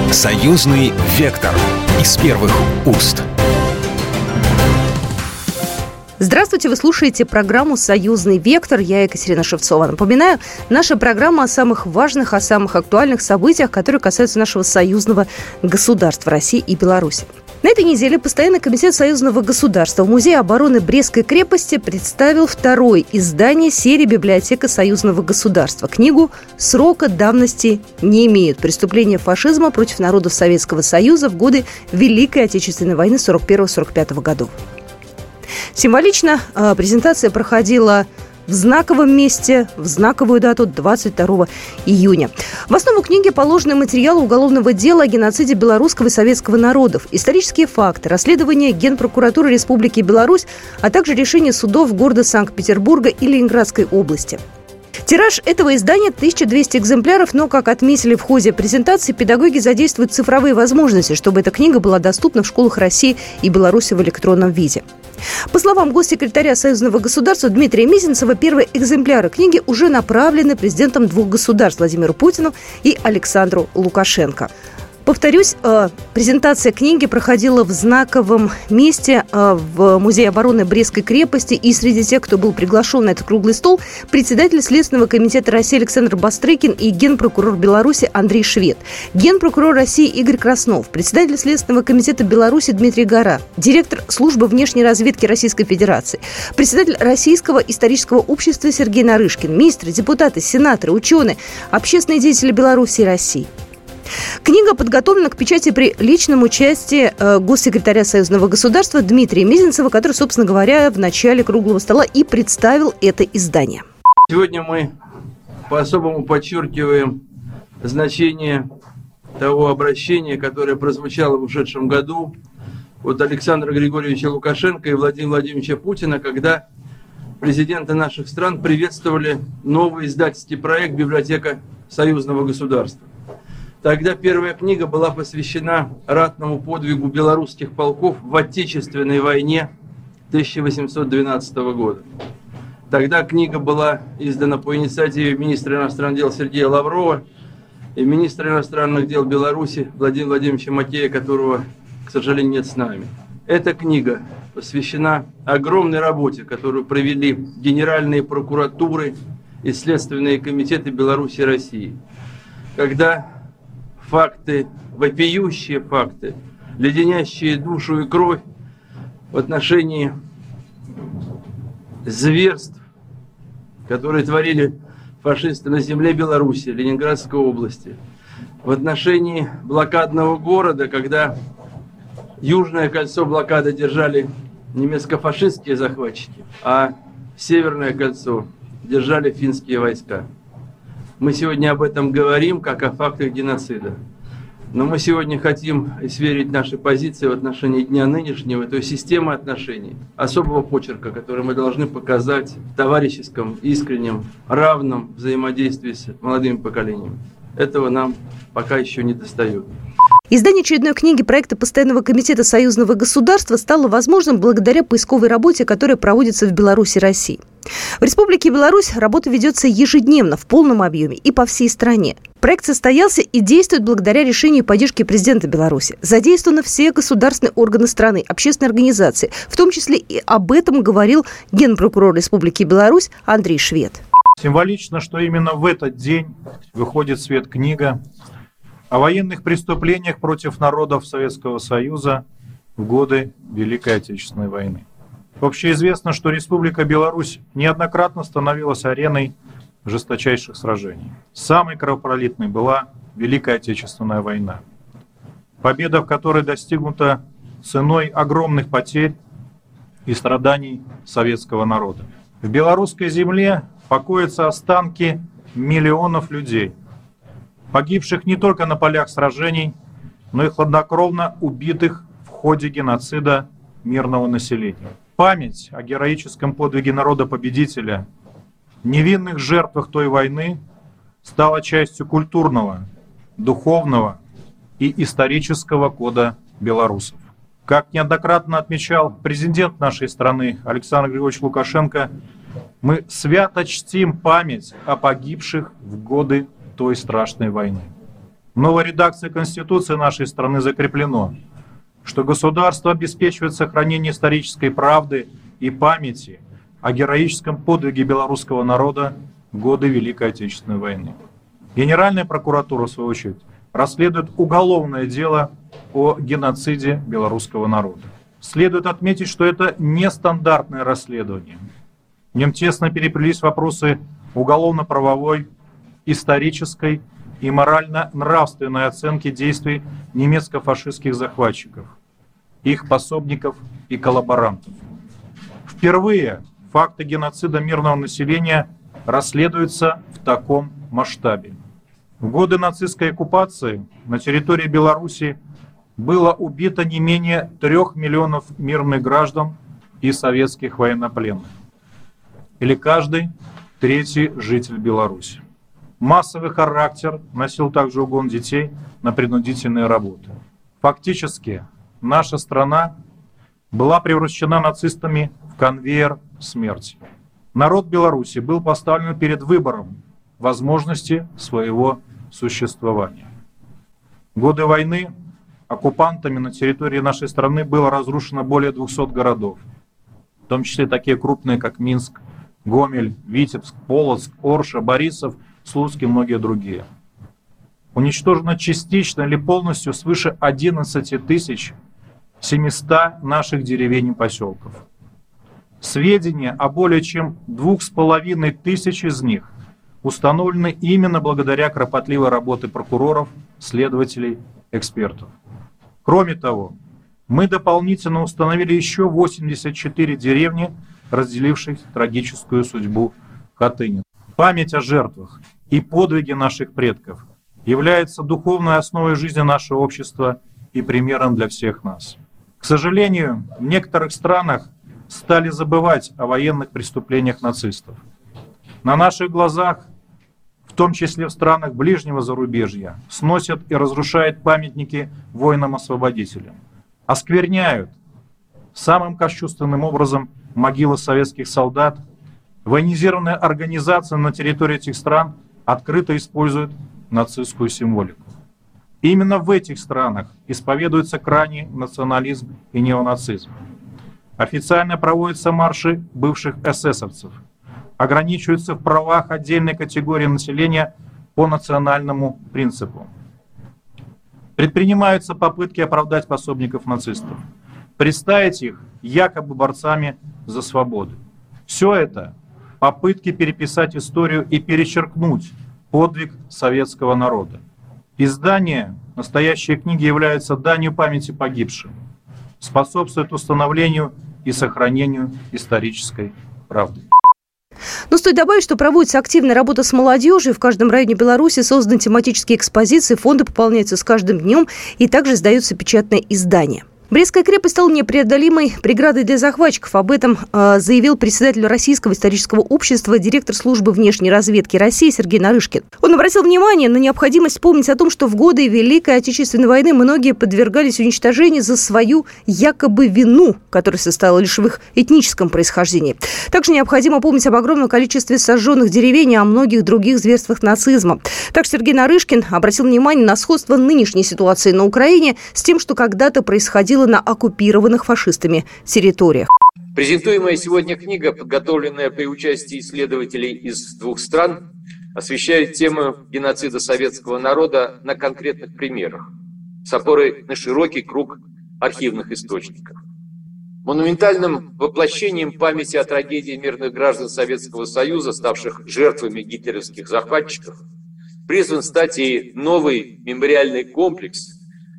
Союзный вектор из первых уст. Здравствуйте, вы слушаете программу «Союзный вектор». Я Екатерина Шевцова. Напоминаю, наша программа о самых важных, о самых актуальных событиях, которые касаются нашего союзного государства России и Беларуси. На этой неделе Постоянный комитет союзного государства в Музее обороны Брестской крепости представил второе издание серии «Библиотека союзного государства». Книгу «Срока давности не имеют. Преступления фашизма против народов Советского Союза в годы Великой Отечественной войны 1941-1945 годов». Символично презентация проходила в знаковом месте, в знаковую дату 22 июня. В основу книги положены материалы уголовного дела о геноциде белорусского и советского народов, исторические факты, расследования Генпрокуратуры Республики Беларусь, а также решения судов города Санкт-Петербурга и Ленинградской области. Тираж этого издания 1200 экземпляров, но, как отметили в ходе презентации, педагоги задействуют цифровые возможности, чтобы эта книга была доступна в школах России и Беларуси в электронном виде. По словам госсекретаря Союзного государства Дмитрия Мизинцева, первые экземпляры книги уже направлены президентам двух государств Владимиру Путину и Александру Лукашенко. Повторюсь, презентация книги проходила в знаковом месте в Музее обороны Брестской крепости. И среди тех, кто был приглашен на этот круглый стол, председатель Следственного комитета России Александр Бастрыкин и генпрокурор Беларуси Андрей Швед, генпрокурор России Игорь Краснов, председатель Следственного комитета Беларуси Дмитрий Гора, директор службы внешней разведки Российской Федерации, председатель Российского исторического общества Сергей Нарышкин, министры, депутаты, сенаторы, ученые, общественные деятели Беларуси и России. Книга подготовлена к печати при личном участии госсекретаря Союзного государства Дмитрия Мизинцева, который, собственно говоря, в начале круглого стола и представил это издание. Сегодня мы по-особому подчеркиваем значение того обращения, которое прозвучало в ушедшем году от Александра Григорьевича Лукашенко и Владимира Владимировича Путина, когда президенты наших стран приветствовали новый издательский проект «Библиотека союзного государства». Тогда первая книга была посвящена ратному подвигу белорусских полков в Отечественной войне 1812 года. Тогда книга была издана по инициативе министра иностранных дел Сергея Лаврова и министра иностранных дел Беларуси Владимира Владимировича Макея, которого, к сожалению, нет с нами. Эта книга посвящена огромной работе, которую провели генеральные прокуратуры и следственные комитеты Беларуси и России. Когда факты, вопиющие факты, леденящие душу и кровь в отношении зверств, которые творили фашисты на земле Беларуси, Ленинградской области, в отношении блокадного города, когда южное кольцо блокады держали немецко-фашистские захватчики, а северное кольцо держали финские войска. Мы сегодня об этом говорим, как о фактах геноцида. Но мы сегодня хотим сверить наши позиции в отношении дня нынешнего, то есть системы отношений, особого почерка, который мы должны показать в товарищеском, искреннем, равном взаимодействии с молодыми поколениями. Этого нам пока еще не достает. Издание очередной книги проекта Постоянного комитета союзного государства стало возможным благодаря поисковой работе, которая проводится в Беларуси и России. В Республике Беларусь работа ведется ежедневно, в полном объеме и по всей стране. Проект состоялся и действует благодаря решению и поддержке президента Беларуси. Задействованы все государственные органы страны, общественные организации. В том числе и об этом говорил генпрокурор Республики Беларусь Андрей Швед. Символично, что именно в этот день выходит в свет книга о военных преступлениях против народов Советского Союза в годы Великой Отечественной войны. Общеизвестно, что Республика Беларусь неоднократно становилась ареной жесточайших сражений. Самой кровопролитной была Великая Отечественная война, победа в которой достигнута ценой огромных потерь и страданий советского народа. В белорусской земле покоятся останки миллионов людей, погибших не только на полях сражений, но и хладнокровно убитых в ходе геноцида мирного населения. Память о героическом подвиге народа-победителя, невинных жертвах той войны стала частью культурного, духовного и исторического кода белорусов. Как неоднократно отмечал президент нашей страны Александр Григорьевич Лукашенко, мы свято чтим память о погибших в годы той страшной войны. В новой редакции Конституции нашей страны закреплено, что государство обеспечивает сохранение исторической правды и памяти о героическом подвиге белорусского народа в годы Великой Отечественной войны. Генеральная прокуратура, в свою очередь, расследует уголовное дело о геноциде белорусского народа. Следует отметить, что это нестандартное расследование. В нем тесно переплелись вопросы уголовно-правовой, исторической и морально-нравственной оценки действий немецко-фашистских захватчиков, их пособников и коллаборантов. Впервые факты геноцида мирного населения расследуются в таком масштабе. В годы нацистской оккупации на территории Беларуси было убито не менее 3 миллионов мирных граждан и советских военнопленных, или каждый третий житель Беларуси. Массовый характер носил также угон детей на принудительные работы. Фактически, наша страна была превращена нацистами в конвейер смерти. Народ Беларуси был поставлен перед выбором возможности своего существования. В годы войны оккупантами на территории нашей страны было разрушено более 200 городов, в том числе такие крупные, как Минск, Гомель, Витебск, Полоцк, Орша, Борисов, Слуцк и многие другие. Уничтожено частично или полностью свыше 11 700 наших деревень и поселков. Сведения о более чем 2500 из них установлены именно благодаря кропотливой работе прокуроров, следователей, экспертов. Кроме того, мы дополнительно установили еще 84 деревни, разделивших трагическую судьбу Хатыни. Память о жертвах и подвиги наших предков является духовной основой жизни нашего общества и примером для всех нас. К сожалению, в некоторых странах стали забывать о военных преступлениях нацистов. На наших глазах, в том числе в странах ближнего зарубежья, сносят и разрушают памятники воинам-освободителям, оскверняют самым кощунственным образом могилы советских солдат. Военизированная организация на территории этих стран открыто использует нацистскую символику. Именно в этих странах исповедуется крайний национализм и неонацизм. Официально проводятся марши бывших эсэсовцев, ограничиваются в правах отдельной категории населения по национальному принципу. Предпринимаются попытки оправдать пособников нацистов, представить их якобы борцами за свободу. Все это попытки переписать историю и перечеркнуть подвиг советского народа. Издание настоящей книги является данью памяти погибшим, способствует установлению и сохранению исторической правды. Но стоит добавить, что проводится активная работа с молодежью. В каждом районе Беларуси созданы тематические экспозиции, фонды пополняются с каждым днем, и также издаются печатные издания. Брестская крепость стала непреодолимой преградой для захватчиков. Об этом заявил председатель Российского исторического общества, директор службы внешней разведки России Сергей Нарышкин. Он обратил внимание на необходимость помнить о том, что в годы Великой Отечественной войны многие подвергались уничтожению за свою якобы вину, которая состояла лишь в их этническом происхождении. Также необходимо помнить об огромном количестве сожженных деревень и о многих других зверствах нацизма. Также Сергей Нарышкин обратил внимание на сходство нынешней ситуации на Украине с тем, что когда-то происходило на оккупированных фашистами территориях. Презентуемая сегодня книга, подготовленная при участии исследователей из 2 стран, освещает тему геноцида советского народа на конкретных примерах, с опорой на широкий круг архивных источников. Монументальным воплощением памяти о трагедии мирных граждан Советского Союза, ставших жертвами гитлеровских захватчиков, призван стать и новый мемориальный комплекс,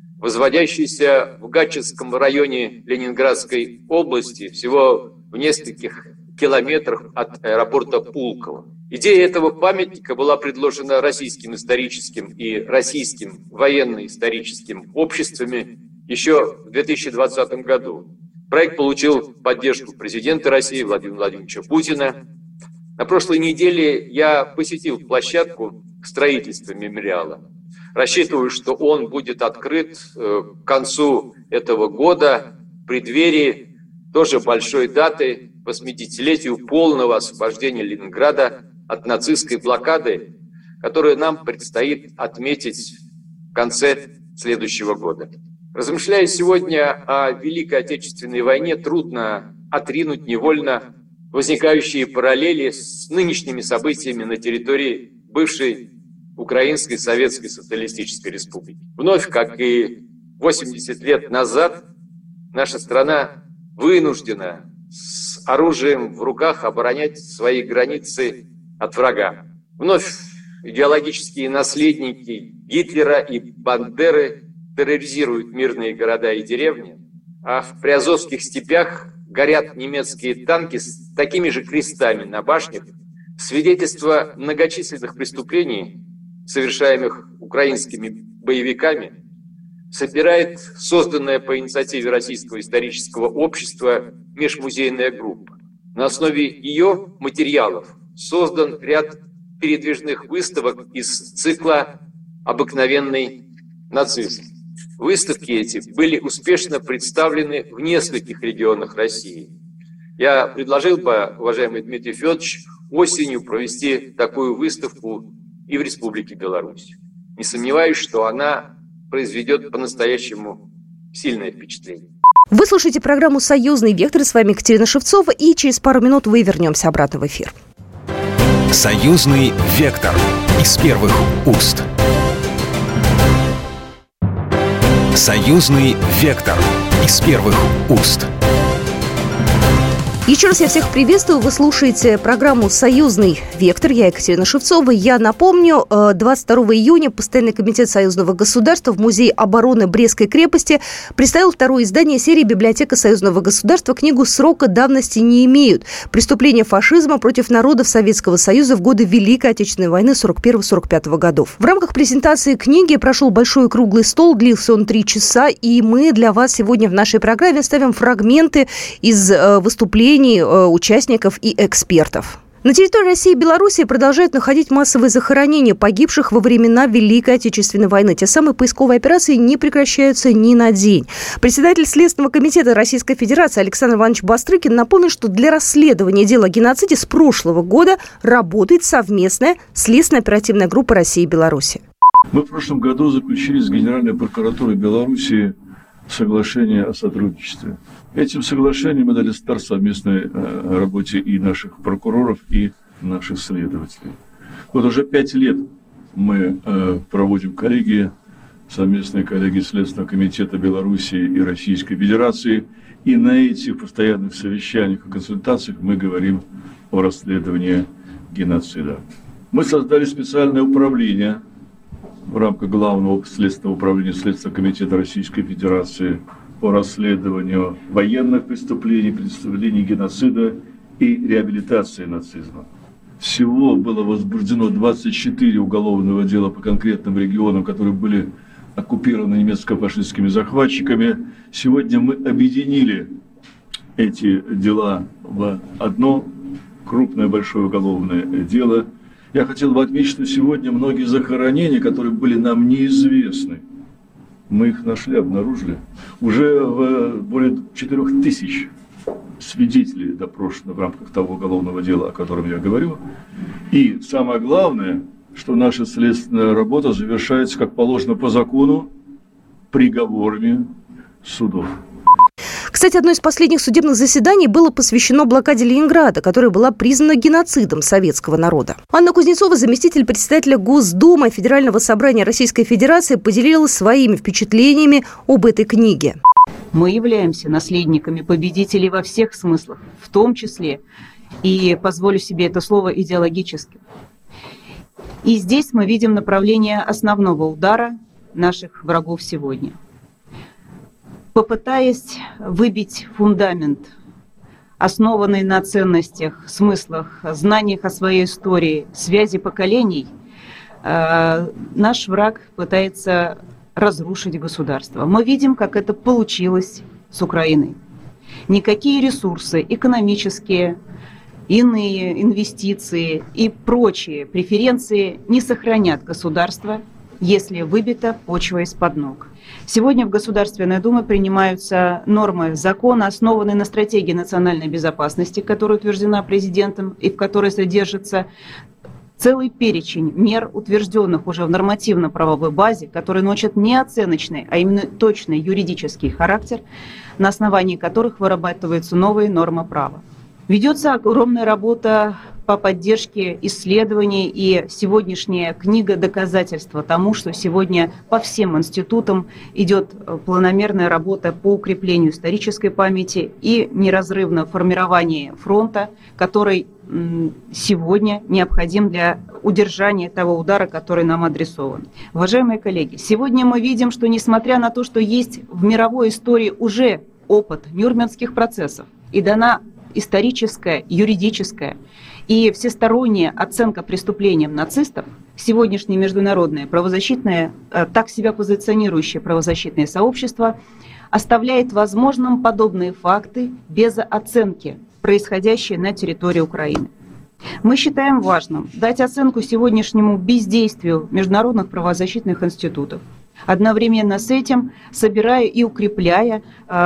возводящийся в Гатчинском районе Ленинградской области, всего в нескольких километрах от аэропорта Пулково. Идея этого памятника была предложена Российским историческим и Российским военно-историческим обществами еще в 2020 году. Проект получил поддержку президента России Владимира Владимировича Путина. На прошлой неделе я посетил площадку строительства мемориала. Рассчитываю, что он будет открыт к концу этого года, в преддверии тоже большой даты, 80-летию полного освобождения Ленинграда от нацистской блокады, которую нам предстоит отметить в конце следующего года. Размышляя сегодня о Великой Отечественной войне, трудно отринуть невольно возникающие параллели с нынешними событиями на территории бывшей Украинской Советской Социалистической Республики. Вновь, как и 80 лет назад, наша страна вынуждена с оружием в руках оборонять свои границы от врага. Вновь идеологические наследники Гитлера и Бандеры терроризируют мирные города и деревни, а в приазовских степях горят немецкие танки с такими же крестами на башнях, свидетельство многочисленных преступлений, совершаемых украинскими боевиками, собирает созданная по инициативе Российского исторического общества межмузейная группа. На основе ее материалов создан ряд передвижных выставок из цикла «Обыкновенный нацизм». Выставки эти были успешно представлены в нескольких регионах России. Я предложил бы, уважаемый Дмитрий Федорович, осенью провести такую выставку и в Республике Беларусь. Не сомневаюсь, что она произведет по-настоящему сильное впечатление. Вы слушаете программу «Союзный вектор». С вами Екатерина Шевцова. И через пару минут мы вернемся обратно в эфир. «Союзный вектор» из первых уст. «Союзный вектор» из первых уст. Еще раз я всех приветствую. Вы слушаете программу «Союзный вектор». Я Екатерина Шевцова. Я напомню, 22 июня Постоянный комитет Союзного государства в Музее обороны Брестской крепости представил второе издание серии «Библиотека Союзного государства». Книгу «Срока давности не имеют. Преступления фашизма против народов Советского Союза в годы Великой Отечественной войны 41-45 годов». В рамках презентации книги прошел большой круглый стол. Длился он 3 часа. И мы для вас сегодня в нашей программе ставим фрагменты из выступлений участников и экспертов. На территории России и Беларуси продолжают находить массовые захоронения погибших во времена Великой Отечественной войны. Те самые поисковые операции не прекращаются ни на день. Председатель Следственного комитета Российской Федерации Александр Иванович Бастрыкин напомнил, что для расследования дела о геноциде с прошлого года работает совместная следственно-оперативная группа России и Беларуси. Мы в прошлом году заключили с Генеральной прокуратурой Беларуси соглашение о сотрудничестве. Этим соглашением мы дали старт совместной работе и наших прокуроров, и наших следователей. Вот уже 5 лет мы проводим коллегии, совместные коллегии Следственного комитета Беларуси и Российской Федерации. И на этих постоянных совещаниях и консультациях мы говорим о расследовании геноцида. Мы создали специальное управление в рамках Главного следственного управления Следственного комитета Российской Федерации по расследованию военных преступлений, преступлений геноцида и реабилитации нацизма. Всего было возбуждено 24 уголовного дела по конкретным регионам, которые были оккупированы немецко-фашистскими захватчиками. Сегодня мы объединили эти дела в одно крупное большое уголовное дело. Я хотел бы отметить, что сегодня многие захоронения, которые были нам неизвестны, мы их нашли, обнаружили. Уже более 4000 свидетелей допрошено в рамках того уголовного дела, о котором я говорю. И самое главное, что наша следственная работа завершается, как положено по закону, приговорами судов. Кстати, одно из последних судебных заседаний было посвящено блокаде Ленинграда, которая была признана геноцидом советского народа. Анна Кузнецова, заместитель председателя Госдумы Федерального собрания Российской Федерации, поделилась своими впечатлениями об этой книге. Мы являемся наследниками победителей во всех смыслах, в том числе, и позволю себе это слово, идеологически. И здесь мы видим направление основного удара наших врагов сегодня. Попытаясь выбить фундамент, основанный на ценностях, смыслах, знаниях о своей истории, связи поколений, наш враг пытается разрушить государство. Мы видим, как это получилось с Украиной. Никакие ресурсы экономические, иные инвестиции и прочие преференции не сохранят государство, если выбита почва из-под ног. Сегодня в Государственной Думе принимаются нормы закона, основанные на стратегии национальной безопасности, которая утверждена президентом и в которой содержится целый перечень мер, утвержденных уже в нормативно-правовой базе, которые носят не оценочный, а именно точный юридический характер, на основании которых вырабатываются новые нормы права. Ведется огромная работа по поддержке исследований, и сегодняшняя книга – доказательство тому, что сегодня по всем институтам идет планомерная работа по укреплению исторической памяти и неразрывно формированию фронта, который сегодня необходим для удержания того удара, который нам адресован. Уважаемые коллеги, сегодня мы видим, что несмотря на то, что есть в мировой истории уже опыт Нюрнбергских процессов и дана историческая, юридическая и всесторонняя оценка преступлениям нацистов, сегодняшнее международное правозащитное, так себя позиционирующее правозащитное сообщество оставляет возможным подобные факты без оценки, происходящие на территории Украины. Мы считаем важным дать оценку сегодняшнему бездействию международных правозащитных институтов, одновременно с этим собирая и укрепляя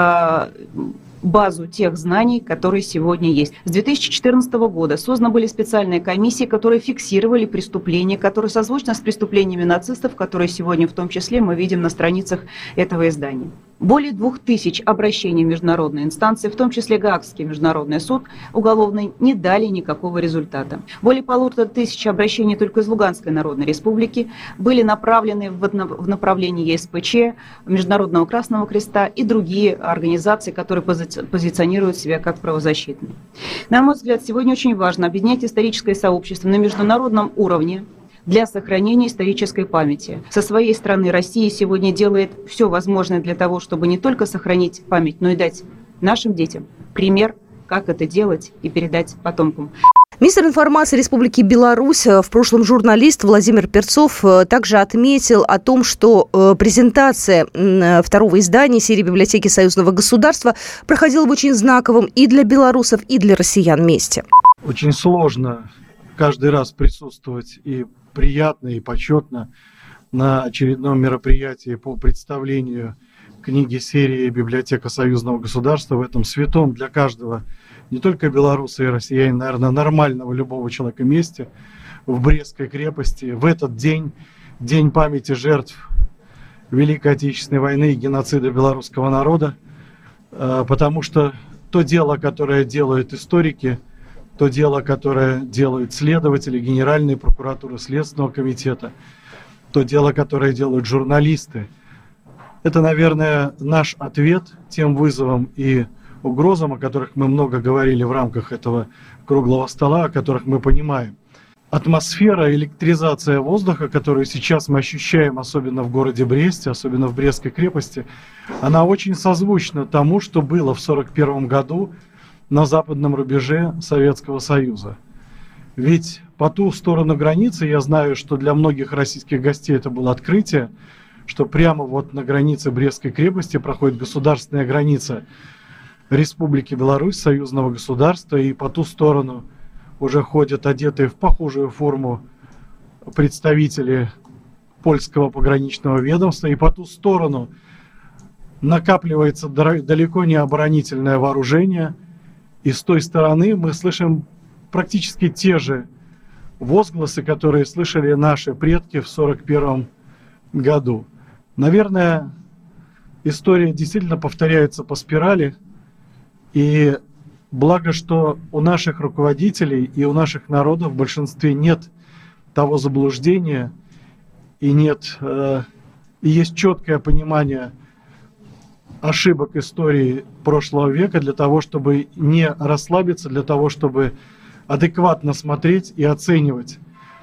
базу тех знаний, которые сегодня есть. С 2014 года созданы были специальные комиссии, которые фиксировали преступления, которые созвучны с преступлениями нацистов, которые сегодня в том числе мы видим на страницах этого издания. Более 2000 обращений в международные инстанции, в том числе Гаагский международный суд уголовный, не дали никакого результата. Более 1500 обращений только из Луганской Народной Республики были направлены в направлении ЕСПЧ, Международного Красного Креста и другие организации, которые позиционируют себя как правозащитные. На мой взгляд, сегодня очень важно объединять историческое сообщество на международном уровне для сохранения исторической памяти. Со своей стороны Россия сегодня делает все возможное для того, чтобы не только сохранить память, но и дать нашим детям пример, как это делать и передать потомкам. Министр информации Республики Беларусь, в прошлом журналист Владимир Перцов, также отметил о том, что презентация второго издания серии «Библиотеки союзного государства» проходила в очень знаковом и для белорусов, и для россиян месте. Очень сложно каждый раз присутствовать и приятно, и почетно на очередном мероприятии по представлению книги серии «Библиотека союзного государства» в этом святом для каждого, не только белоруса и россиянина, наверное, нормального любого человека месте, в Брестской крепости, в этот день, день памяти жертв Великой Отечественной войны и геноцида белорусского народа, потому что то дело, которое делают историки, то дело, которое делают следователи, Генеральной прокуратуры, Следственного комитета, то дело, которое делают журналисты, это, наверное, наш ответ тем вызовам и угрозам, о которых мы много говорили в рамках этого круглого стола, о которых мы понимаем. Атмосфера, электризация воздуха, которую сейчас мы ощущаем, особенно в городе Бресте, особенно в Брестской крепости, она очень созвучна тому, что было в 1941 году на западном рубеже Советского Союза. Ведь по ту сторону границы, я знаю, что для многих российских гостей это было открытие, что прямо вот на границе Брестской крепости проходит государственная граница Республики Беларусь, союзного государства, и по ту сторону уже ходят одетые в похожую форму представители польского пограничного ведомства, и по ту сторону накапливается далеко не оборонительное вооружение, и с той стороны мы слышим практически те же возгласы, которые слышали наши предки в 1941 году. Наверное, история действительно повторяется по спирали, и благо, что у наших руководителей и у наших народов в большинстве нет того заблуждения, и есть четкое понимание ошибок истории прошлого века для того, чтобы не расслабиться, для того, чтобы адекватно смотреть и оценивать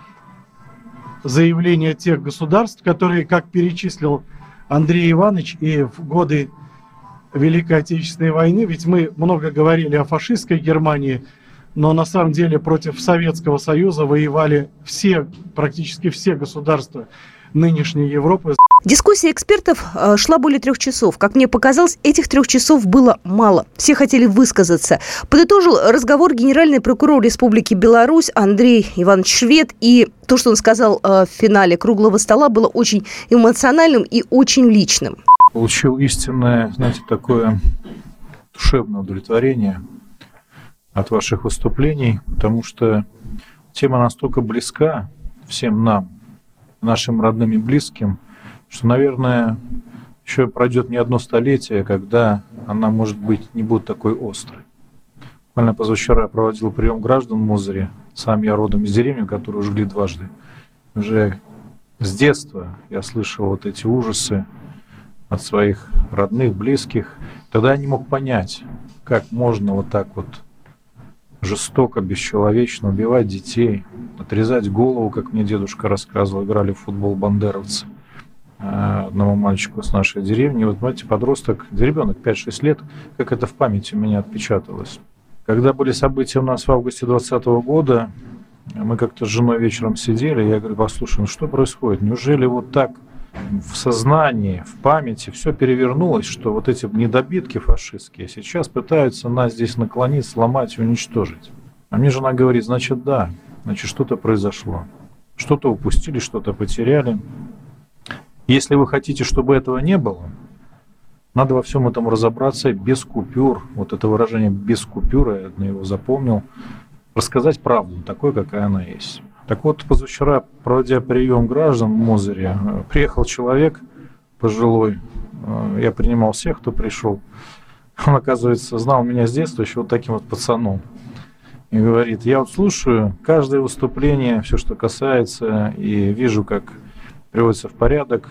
заявления тех государств, которые, как перечислил Андрей Иванович, и в годы Великой Отечественной войны, ведь мы много говорили о фашистской Германии, но на самом деле против Советского Союза воевали практически все государства нынешней Европы. Дискуссия экспертов шла более 3 часов. Как мне показалось, этих 3 часов было мало. Все хотели высказаться. Подытожил разговор генеральный прокурор Республики Беларусь Андрей Иванович Швед. И то, что он сказал в финале круглого стола, было очень эмоциональным и очень личным. Получил истинное, знаете, такое душевное удовлетворение от ваших выступлений, потому что тема настолько близка всем нам, нашим родным и близким, что, наверное, еще пройдет не одно столетие, когда она, может быть, не будет такой острой. Буквально позавчера я проводил прием граждан в Мозыре. Сам я родом из деревни, которую жгли дважды. Уже с детства я слышал вот эти ужасы от своих родных, близких. Тогда я не мог понять, как можно вот так вот жестоко, бесчеловечно убивать детей, отрезать голову, как мне дедушка рассказывал, играли в футбол бандеровцы одному мальчику с нашей деревни. Вот, знаете, подросток, ребенок 5-6 лет, как это в памяти у меня отпечаталось. Когда были события у нас в августе 2020 года, мы как-то с женой вечером сидели, я говорю: послушай, ну что происходит? Неужели вот так в сознании, в памяти все перевернулось, что вот эти недобитки фашистские сейчас пытаются нас здесь наклонить, сломать и уничтожить? А мне жена говорит: значит, да, значит, что-то произошло. Что-то упустили, что-то потеряли. Если вы хотите, чтобы этого не было, надо во всем этом разобраться без купюр. Вот это выражение «без купюр», я его запомнил. Рассказать правду, такой, какая она есть. Так вот, позавчера, проводя прием граждан в Мозыре, приехал человек пожилой. Я принимал всех, кто пришел. Он, оказывается, знал меня с детства еще вот таким вот пацаном. И говорит: я вот слушаю каждое выступление, все, что касается, и вижу, как приводится в порядок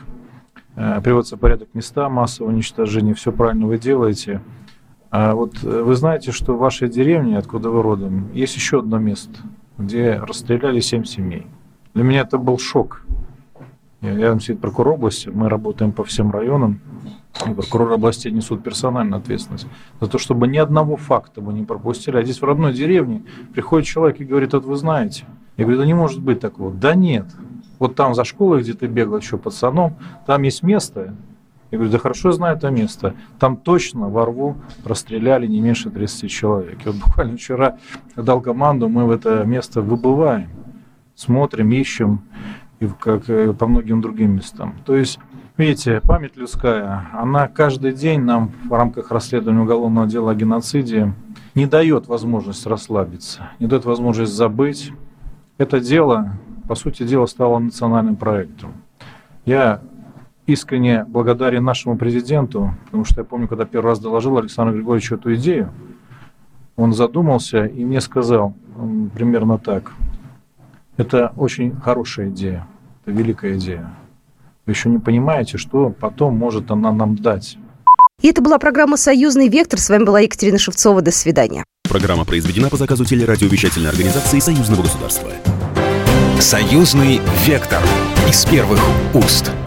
места массового уничтожения, все правильно вы делаете. А вот вы знаете, что в вашей деревне, откуда вы родом, есть еще одно место, где расстреляли 7 семей. Для меня это был шок. Я рядом сидит прокурор области, мы работаем по всем районам, и прокуроры области несут персональную ответственность за то, чтобы ни одного факта мы не пропустили. А здесь в родной деревне приходит человек и говорит: вот вы знаете. Я говорю: да не может быть такого. Да нет. Вот там за школой, где ты бегал еще пацаном, там есть место. Я говорю: да хорошо я знаю это место. Там точно во рву расстреляли не меньше 30 человек. И вот буквально вчера дал команду, мы в это место выбываем, смотрим, ищем, и как по многим другим местам. То есть, видите, память людская, она каждый день нам в рамках расследования уголовного дела о геноциде не дает возможность расслабиться, не дает возможность забыть. Это дело, по сути дела, стало национальным проектом. Я искренне благодарен нашему президенту, потому что я помню, когда первый раз доложил Александру Григорьевичу эту идею, он задумался и мне сказал примерно так: это очень хорошая идея, это великая идея. Вы еще не понимаете, что потом может она нам дать. И это была программа «Союзный вектор». С вами была Екатерина Шевцова. До свидания. Программа произведена по заказу телерадиовещательной организации Союзного государства. «Союзный вектор» из первых уст.